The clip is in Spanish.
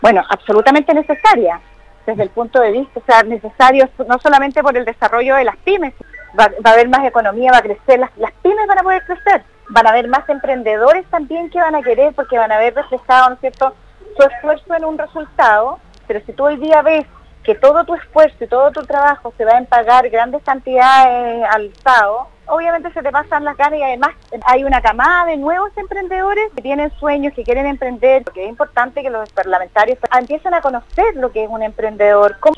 Bueno, absolutamente necesaria, desde el punto de vista, o sea, necesario no solamente por el desarrollo de las pymes, va a haber más economía, va a crecer, las pymes van a poder crecer, van a haber más emprendedores también que van a querer porque van a haber reflejado, ¿no es cierto?, su esfuerzo en un resultado, pero si tú hoy día ves que todo tu esfuerzo y todo tu trabajo se va en pagar grandes cantidades al Estado, obviamente se te pasan las ganas y además hay una camada de nuevos emprendedores que tienen sueños, que quieren emprender, porque es importante que los parlamentarios empiecen a conocer lo que es un emprendedor, cómo